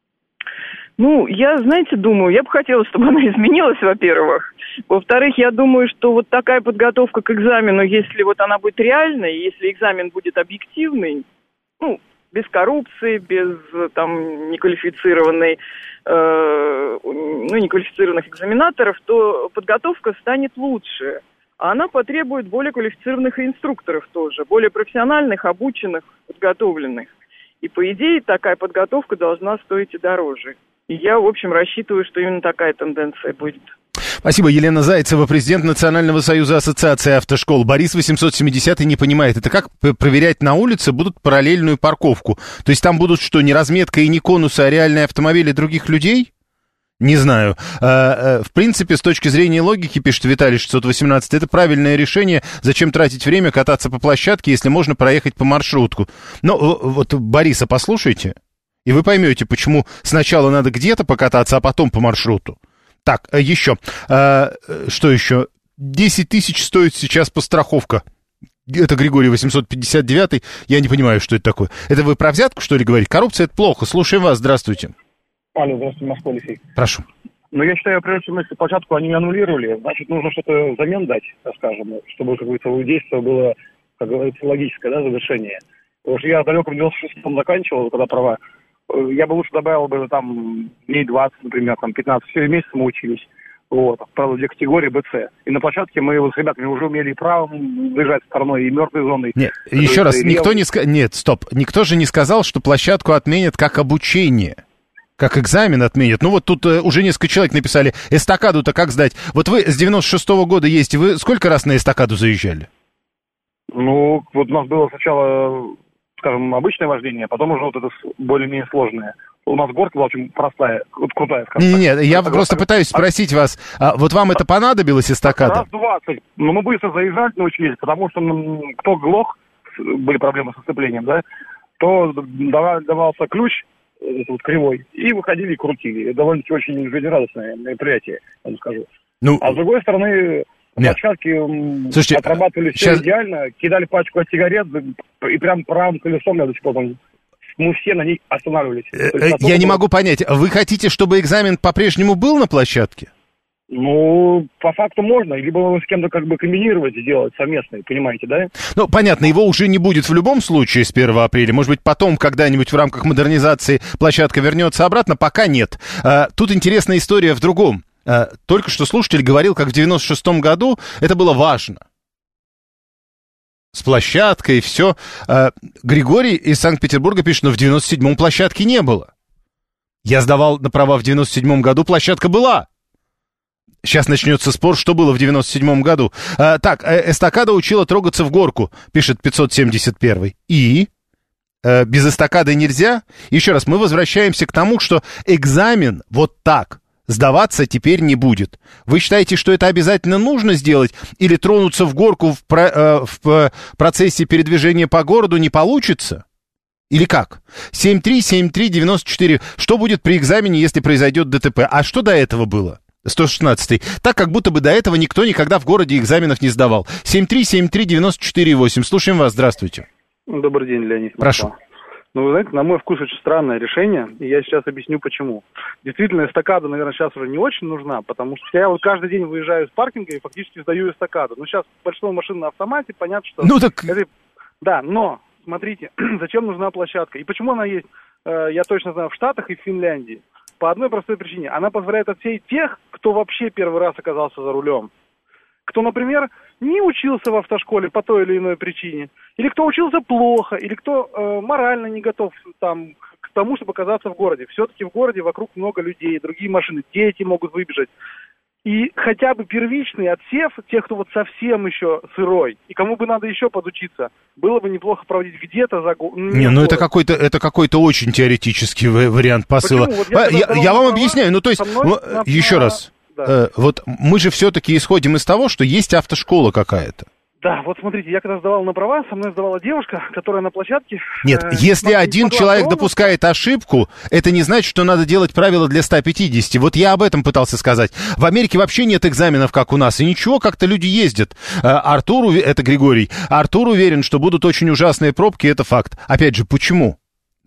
Ну, я, знаете, думаю, я бы хотела, чтобы она изменилась, во-первых. Во-вторых, я думаю, что вот такая подготовка к экзамену, если вот она будет реальной, если экзамен будет объективный, ну, без коррупции, без там неквалифицированной, э, ну, неквалифицированных экзаменаторов, то подготовка станет лучше. А она потребует более квалифицированных инструкторов тоже, более профессиональных, обученных, подготовленных. И, по идее, такая подготовка должна стоить и дороже. И я, в общем, рассчитываю, что именно такая тенденция будет. Спасибо. Елена Зайцева, президент Национального союза ассоциации автошкол. Борис восемьсот семьдесят не понимает, это как проверять на улице будут параллельную парковку? То есть там будут что, не разметка и не конусы, а реальные автомобили других людей? Не знаю. В принципе, с точки зрения логики, пишет Виталий шестьсот восемнадцать, это правильное решение. Зачем тратить время кататься по площадке, если можно проехать по маршрутку? Но вот Бориса послушайте, и вы поймете, почему сначала надо где-то покататься, а потом по маршруту. Так, еще. Что еще? десять тысяч стоит сейчас постраховка. Это Григорий восемьсот пятьдесят девять. Я не понимаю, что это такое. Это вы про взятку, что ли, говорите? Коррупция — это плохо. Слушаем вас. Здравствуйте. Алло, здравствуйте, Москва, Алексей. Прошу. Ну, я считаю, прежде чем если площадку они аннулировали, значит, нужно что-то взамен дать, так скажем, чтобы, как говорится, у действия было, как говорится, логическое, да, завершение. Потому что я далеко в девяносто шестом заканчивал, когда права. Я бы лучше добавил бы там дней двадцать, например, там пятнадцать, все месяцы мы учились. Вот, правда, для категории бэ цэ. И на площадке мы вот с ребятами уже умели и правым выезжать стороной, и мертвой зоной. Нет, еще раз, никто не сказал... Нет, стоп. Никто же не сказал, что площадку отменят как обучение. Как экзамен отменят. Ну вот тут э, уже несколько человек написали, эстакаду-то как сдать? Вот вы с девяносто шестого года ездите, вы сколько раз на эстакаду заезжали? Ну, вот у нас было сначала, скажем, обычное вождение, а потом уже вот это более-менее сложное. У нас горка была очень простая, вот крутая. Не-не-не, я это просто пытаюсь спросить вас, а вот вам это понадобилось, эстакада? Раз двадцать. Но мы быстро заезжать научились, потому что ну, кто глох, были проблемы со сцеплением, да, то давался ключ, это вот кривой, и выходили и крутили. Это довольно-таки очень жизнерадостное мероприятие, я вам скажу. Ну, а с другой стороны, площадки отрабатывали все сейчас... идеально, кидали пачку от сигарет, и прям правым колесом я до сих пор помню. Мы все на ней останавливались. Я том, не могу понять, вы хотите, чтобы экзамен по-прежнему был на площадке? Ну, по факту можно, либо с кем-то как бы комбинировать, сделать совместно, понимаете, да? Ну, понятно, его уже не будет в любом случае с первого апреля. Может быть, потом когда-нибудь в рамках модернизации площадка вернется обратно, пока нет. А, тут интересная история в другом. А, только что слушатель говорил, как в девяносто шестом году это было важно. С площадкой и все. А, Григорий из Санкт-Петербурга пишет, но в девяносто седьмом площадки не было. Я сдавал на права в девяносто седьмом году, площадка была. Сейчас начнется спор, что было в девяносто седьмом году. А, так, эстакада учила трогаться в горку, пишет пятьсот семьдесят один. И? А, без эстакады нельзя? Еще раз, мы возвращаемся к тому, что экзамен вот так сдаваться теперь не будет. Вы считаете, что это обязательно нужно сделать? Или тронуться в горку в, про, э, в процессе передвижения по городу не получится? Или как? семь три семь три девяносто четыре. Что будет при экзамене, если произойдет ДТП? А что до этого было? сто шестнадцатый. Так, как будто бы до этого никто никогда в городе экзаменов не сдавал. семь три семь три девяносто четыре восемь. Слушаем вас. Здравствуйте. Добрый день, Леонид. Прошу. Ну, вы знаете, на мой вкус очень странное решение, и я сейчас объясню, почему. Действительно, эстакада, наверное, сейчас уже не очень нужна, потому что я вот каждый день выезжаю из паркинга и фактически сдаю эстакаду. Ну, сейчас большинство машин на автомате, понятно, что... Ну, так... Это... Да, но, смотрите, зачем нужна площадка? И почему она есть, э, я точно знаю, в Штатах и в Финляндии. По одной простой причине. Она позволяет отсеять тех, кто вообще первый раз оказался за рулем. Кто, например, не учился в автошколе по той или иной причине. Или кто учился плохо, или кто э, морально не готов там, к тому, чтобы оказаться в городе. Все-таки в городе вокруг много людей, другие машины, дети могут выбежать. И хотя бы первичный отсев тех, кто вот совсем еще сырой, и кому бы надо еще подучиться, было бы неплохо проводить где-то за год. Не, ну это какой-то, это какой-то очень теоретический вариант посыла. Вот я, я, я вам объясняю, ну то есть, мной, на, еще на, раз, да. э, вот мы же все-таки исходим из того, что есть автошкола какая-то. Да, вот смотрите, я когда сдавал на права, со мной сдавала девушка, которая на площадке... Нет, э, если один человек ровно... допускает ошибку, это не значит, что надо делать правила для ста пятидесяти. Вот я об этом пытался сказать. В Америке вообще нет экзаменов, как у нас, и ничего, как-то люди ездят. Э, Артур, это Григорий, Артур уверен, что будут очень ужасные пробки, это факт. Опять же, почему?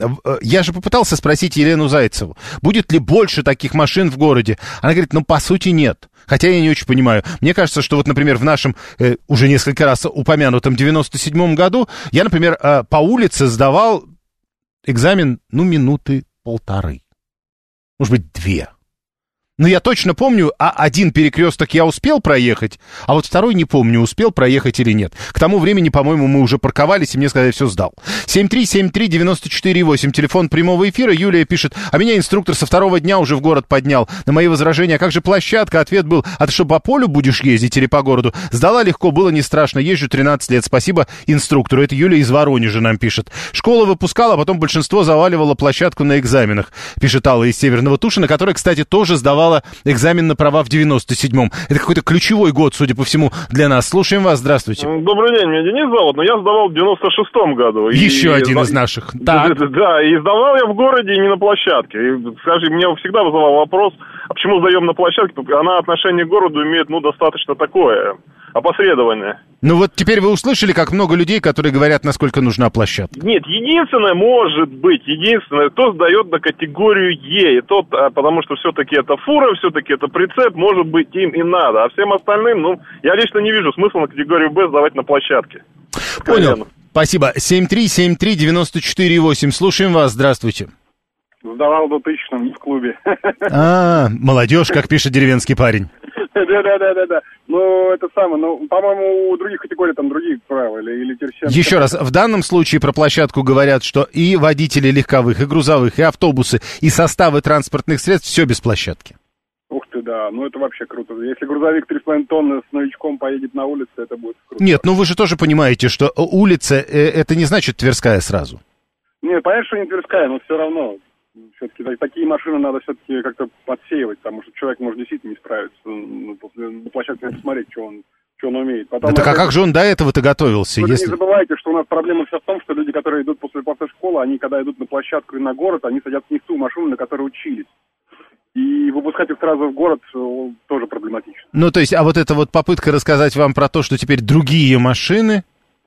Я же попытался спросить Елену Зайцеву, будет ли больше таких машин в городе. Она говорит, ну, по сути, нет. Хотя я не очень понимаю. Мне кажется, что вот, например, в нашем э, уже несколько раз упомянутом девяносто седьмом году я, например, э, по улице сдавал экзамен, ну, минуты полторы. Может быть, две. Но я точно помню, а один перекресток я успел проехать, а вот второй не помню, успел проехать или нет. К тому времени, по-моему, мы уже парковались, и мне сказали, все, сдал. семь три семь три девять четыре восемь, телефон прямого эфира. Юлия пишет, а меня инструктор со второго дня уже в город поднял. На мои возражения, а как же площадка? Ответ был, а ты что, по полю будешь ездить или по городу? Сдала легко, было не страшно, езжу тринадцать лет, спасибо инструктору. Это Юлия из Воронежа нам пишет. Школа выпускала, а потом большинство заваливало площадку на экзаменах, пишет Алла из Северного Тушина, которая, кстати, тоже сдавала экзамен на права в девяносто седьмом. Это какой-то ключевой год, судя по всему, для нас. Слушаем вас, здравствуйте. Добрый день, меня Денис зовут, но я сдавал в девяносто шестом году. Еще и... один и... из наших. Да, да, и сдавал я в городе, не на площадке. И, скажи, меня всегда вызывал вопрос, а почему сдаем на площадке? Она отношение к городу имеет, ну, достаточно такое, опосредованное. Ну вот теперь вы услышали, как много людей, которые говорят, насколько нужна площадка. Нет, единственное, может быть, единственное, кто сдает на категорию Е, и тот, потому что все-таки это фура, все-таки это прицеп, может быть, им и надо. А всем остальным, ну, я лично не вижу смысла на категорию Б сдавать на площадке. Понял. Конечно. Спасибо. семь три семь три девять четыре восемь. Слушаем вас. Здравствуйте. Сдавал в двухтысячном в клубе. А, молодежь, как пишет деревенский парень. Да-да-да-да-да. Ну, это самое, ну, по-моему, у других категорий там другие правила или, или терсиан. Еще раз, в данном случае про площадку говорят, что и водители легковых, и грузовых, и автобусы, и составы транспортных средств, все без площадки. Ух ты, да, ну это вообще круто. Если грузовик три с половиной тонны с новичком поедет на улице, это будет круто. Нет, ну вы же тоже понимаете, что улица, это не значит Тверская сразу. Нет, понятно, что не Тверская, но все равно. Все-таки такие машины надо все-таки как-то подсеивать, потому что человек может действительно не справиться. Ну, после, на площадке надо посмотреть, что он, что он умеет. Потом, да так а как же он до этого-то готовился? Вы если... не забывайте, что у нас проблема вся в том, что люди, которые идут после школы, они когда идут на площадку и на город, они садятся не в ту машину, на которой учились. И выпускать их сразу в город тоже проблематично. Ну, то есть, а вот эта вот попытка рассказать вам про то, что теперь другие машины...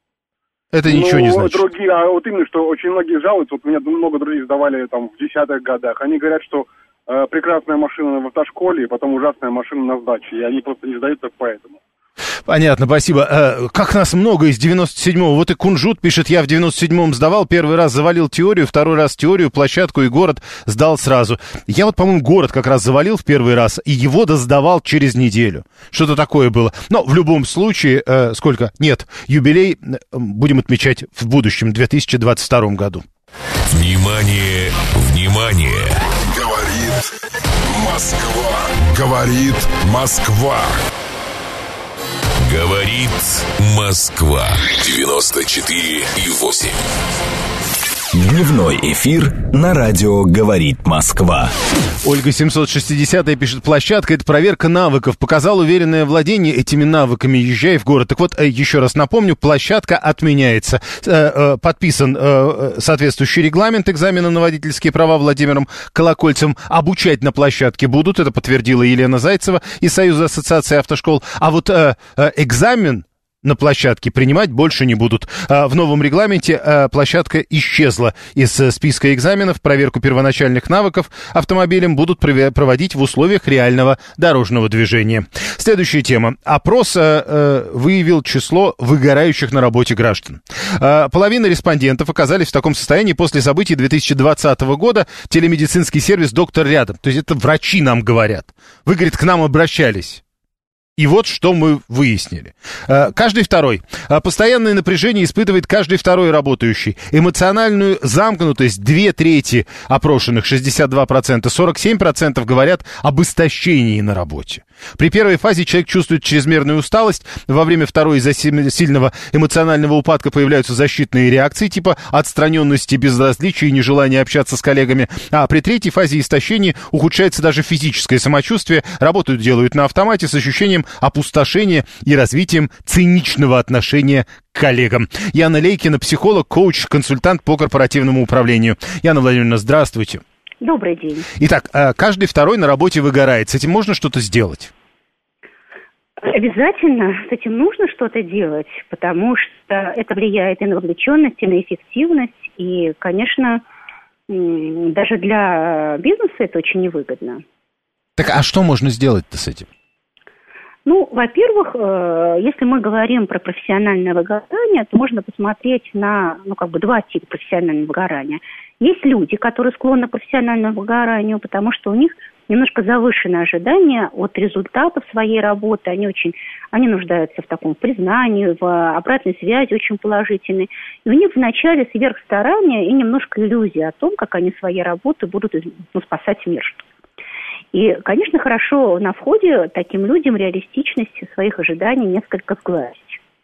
Это ничего ну, не значит. Другие, а вот именно, что очень многие жалуются, вот у меня много друзей сдавали там в десятых годах, они говорят, что э, прекрасная машина в автошколе, и потом ужасная машина на сдаче, и они просто не сдают только поэтому. Понятно, спасибо. Э, как нас много из девяносто седьмого. Вот и Кунжут пишет, я в девяносто седьмом сдавал, первый раз завалил теорию, второй раз теорию, площадку и город сдал сразу. Я вот, по-моему, город как раз завалил в первый раз, и его досдавал через неделю. Что-то такое было. Но в любом случае, э, сколько? Нет, юбилей э, будем отмечать в будущем, две тысячи двадцать втором году. Внимание, внимание! Говорит Москва. Говорит Москва. Говорит Москва. девяносто четыре и восемь. Дневной эфир на радио «Говорит Москва». Ольга семьсот шестьдесят пишет, площадка — это проверка навыков. Показал уверенное владение этими навыками, езжай в город. Так вот, еще раз напомню, площадка отменяется. Подписан соответствующий регламент экзамена на водительские права Владимиром Колокольцем. Обучать на площадке будут, это подтвердила Елена Зайцева из Союза ассоциации автошкол. А вот экзамен на площадке принимать больше не будут. В новом регламенте площадка исчезла из списка экзаменов. Проверку первоначальных навыков автомобилем будут проводить в условиях реального дорожного движения. Следующая тема. Опрос выявил число выгорающих на работе граждан. Половина респондентов оказались в таком состоянии после событий две тысячи двадцатого года. Телемедицинский сервис «Доктор рядом». То есть это врачи нам говорят. Вы, говорит, к нам обращались. И вот что мы выяснили. Каждый второй. Постоянное напряжение испытывает каждый второй работающий. Эмоциональную замкнутость две трети опрошенных, шестьдесят два процента, сорок семь процентов говорят об истощении на работе. При первой фазе человек чувствует чрезмерную усталость. Во время второй из-за сильного эмоционального упадка появляются защитные реакции, типа отстраненности, безразличия и нежелания общаться с коллегами. А при третьей фазе истощения ухудшается даже физическое самочувствие. Работу делают на автомате с ощущением опустошения и развитием циничного отношения к коллегам. Яна Лейкина, психолог, коуч, консультант по корпоративному управлению. Яна Владимировна, здравствуйте. Добрый день. Итак, каждый второй на работе выгорает. С этим можно что-то сделать? Обязательно с этим нужно что-то делать, потому что это влияет и на вовлеченность, и на эффективность. И, конечно, даже для бизнеса это очень невыгодно. Так а что можно сделать-то с этим? Ну, во-первых, если мы говорим про профессиональное выгорание, то можно посмотреть на, ну, как бы два типа профессионального выгорания. Есть люди, которые склонны к профессиональному выгоранию, потому что у них немножко завышенные ожидания от результатов своей работы. Они очень, они нуждаются в таком признании, в обратной связи очень положительной. И у них вначале сверхстарание и немножко иллюзия о том, как они своей работой будут ну, спасать мир. И, конечно, хорошо на входе таким людям реалистичность своих ожиданий несколько сгладить.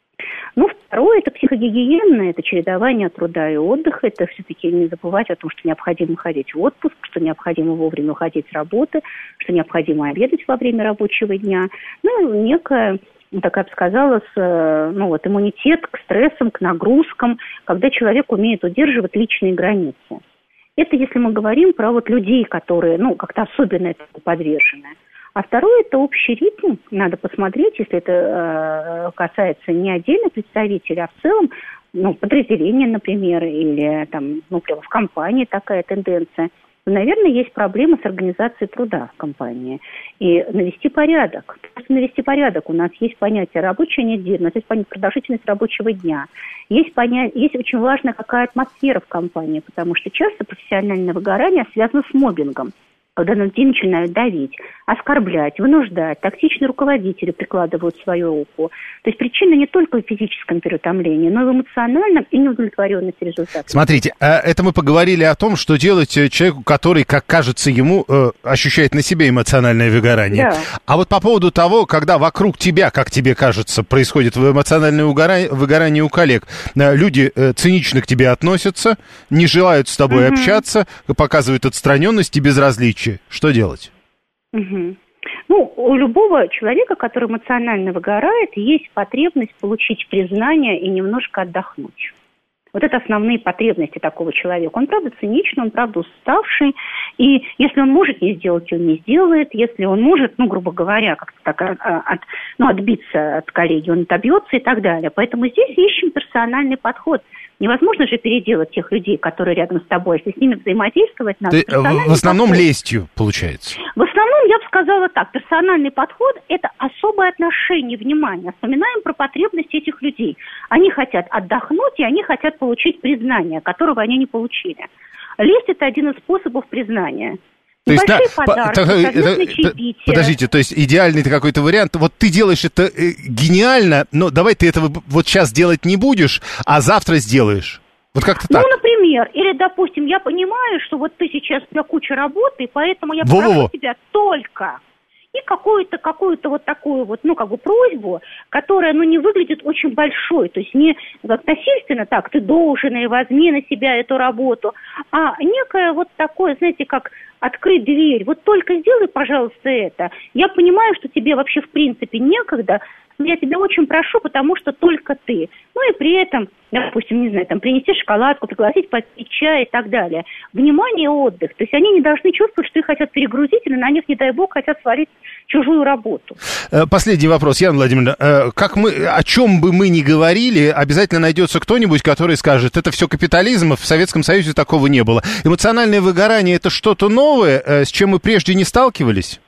Ну, второе, это психогигиена, это чередование труда и отдыха, это все-таки не забывать о том, что необходимо ходить в отпуск, что необходимо вовремя уходить с работы, что необходимо обедать во время рабочего дня. Ну, некая, так я бы сказала, с, ну, вот, иммунитет к стрессам, к нагрузкам, когда человек умеет удерживать личные границы. Это если мы говорим про вот людей, которые, ну, как-то особенно этому подвержены. А второе – это общий ритм. Надо посмотреть, если это э, касается не отдельных представителей, а в целом, ну, подразделения, например, или там, ну, прямо в компании такая тенденция. То, наверное, есть проблема с организацией труда в компании. И навести порядок. Просто навести порядок. У нас есть понятие рабочая неделя, у нас есть понятие продолжительность рабочего дня. Есть, понятие, есть очень важно, какая атмосфера в компании, потому что часто профессиональное выгорание связано с моббингом, когда на людей начинают давить, оскорблять, вынуждать. Токсичные руководители прикладывают свою руку. То есть причина не только в физическом переутомлении, но и в эмоциональном и неудовлетворенности результатом. Смотрите, это мы поговорили о том, что делать человеку, который, как кажется ему, ощущает на себе эмоциональное выгорание. Да. А вот по поводу того, когда вокруг тебя, как тебе кажется, происходит эмоциональное выгорание у коллег, люди цинично к тебе относятся, не желают с тобой угу. общаться, показывают отстраненность и безразличие. Что делать? Угу. Ну, у любого человека, который эмоционально выгорает, есть потребность получить признание и немножко отдохнуть. Вот это основные потребности такого человека. Он, правда, циничный, он, правда, уставший. И если он может не сделать, он не сделает. Если он может, ну, грубо говоря, как-то так от, ну, отбиться от коллеги, он отобьется и так далее. Поэтому здесь ищем персональный подход. Невозможно же переделать тех людей, которые рядом с тобой. Если с ними взаимодействовать, надо... Ты, в основном подход. Лестью, получается. В основном, я бы сказала так, персональный подход – это особое отношение, внимание. Вспоминаем про потребности этих людей. Они хотят отдохнуть, и они хотят получить признание, которого они не получили. Лесть – это один из способов признания. То есть, да, подарки, так, это, подождите, то есть идеальный какой-то вариант. Вот ты делаешь это э, гениально, но давай ты этого вот сейчас делать не будешь, а завтра сделаешь. Вот как-то так. Ну, например, или, допустим, я понимаю, что вот ты сейчас, у тебя куча работы, и поэтому я Во-во-во. прошу тебя только... И какую-то, какую-то вот такую вот, ну, как бы просьбу, которая, ну, не выглядит очень большой. То есть не как насильственно так, ты должен и возьми на себя эту работу, а некое вот такое, знаете, как открыть дверь. Вот только сделай, пожалуйста, это. Я понимаю, что тебе вообще в принципе некогда, но я тебя очень прошу, потому что только ты. Ну и при этом, допустим, не знаю, там принести шоколадку, пригласить попить чай и так далее. Внимание и отдых. То есть они не должны чувствовать, что их хотят перегрузить, или на них, не дай бог, хотят свалить чужую работу. Последний вопрос, Яна Владимировна. Как мы, о чем бы мы ни говорили, обязательно найдется кто-нибудь, который скажет, это все капитализм, в Советском Союзе такого не было. Эмоциональное выгорание – это что-то новое, с чем мы прежде не сталкивались?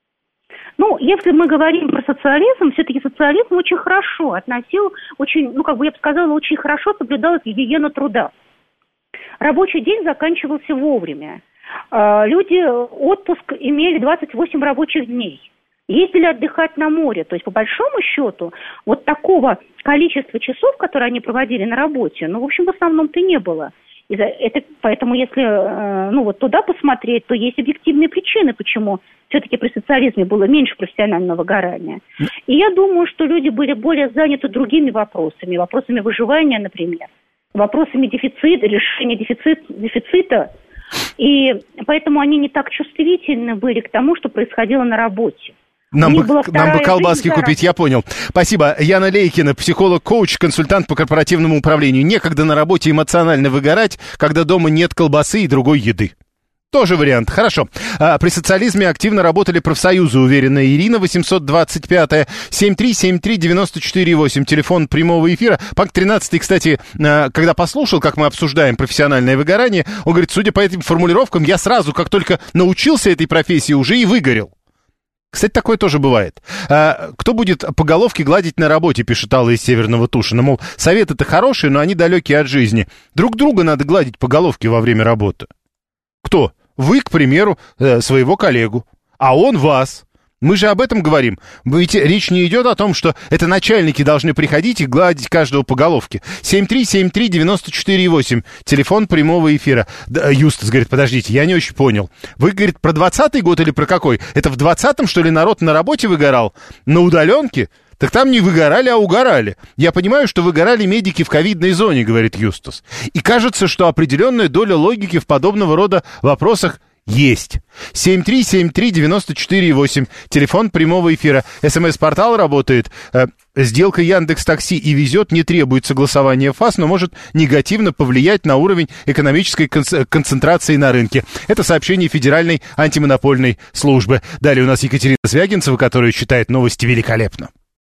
Ну, если мы говорим про социализм, все-таки социализм очень хорошо относил, очень, ну, как бы я бы сказала, очень хорошо соблюдал гигиену труда. Рабочий день заканчивался вовремя. Люди отпуск имели двадцать восемь рабочих дней. Ездили отдыхать на море. То есть, по большому счету, вот такого количества часов, которые они проводили на работе, ну, в общем, в основном-то не было. И это, поэтому, если ну, вот туда посмотреть, то есть объективные причины, почему все-таки при социализме было меньше профессионального выгорания. И я думаю, что люди были более заняты другими вопросами, вопросами выживания, например, вопросами дефицита, решения дефицит, дефицита. И поэтому они не так чувствительны были к тому, что происходило на работе. Нам бы, нам бы колбаски купить, я понял. Спасибо. Яна Лейкина, психолог-коуч, консультант по корпоративному управлению. Некогда на работе эмоционально выгорать, когда дома нет колбасы и другой еды. Тоже вариант. Хорошо. А, при социализме активно работали профсоюзы, уверена Ирина, восемьсот двадцать пять семь три семь три девяносто четыре восемь. Телефон прямого эфира. Панк тринадцатый, кстати, когда послушал, как мы обсуждаем профессиональное выгорание, он говорит, судя по этим формулировкам, я сразу, как только научился этой профессии, уже и выгорел. Кстати, такое тоже бывает. А, кто будет по головке гладить на работе, пишет Алла из Северного Тушина. Мол, советы-то хорошие, но они далекие от жизни. Друг друга надо гладить по головке во время работы. Кто? Вы, к примеру, своего коллегу. а он вас. Мы же об этом говорим. Ведь речь не идет о том, что это начальники должны приходить и гладить каждого по головке. семь три семь три девять четыре восемь. Телефон прямого эфира. Да, Юстас говорит, подождите, я не очень понял. Вы, говорит, про двадцатый год или про какой? Это в двадцатом, что ли, народ на работе выгорал? На удаленке? Так там не выгорали, а угорали. Я понимаю, что выгорали медики в ковидной зоне, говорит Юстас. И кажется, что определенная доля логики в подобного рода вопросах есть. семь три семь три девять четыре восемь. Телефон прямого эфира. СМС-портал работает. Э, сделка Яндекс.Такси и Везет не требует согласования ФАС, но может негативно повлиять на уровень экономической кон- концентрации на рынке. Это сообщение Федеральной антимонопольной службы. Далее у нас Екатерина Звягинцева, которая читает новости великолепно.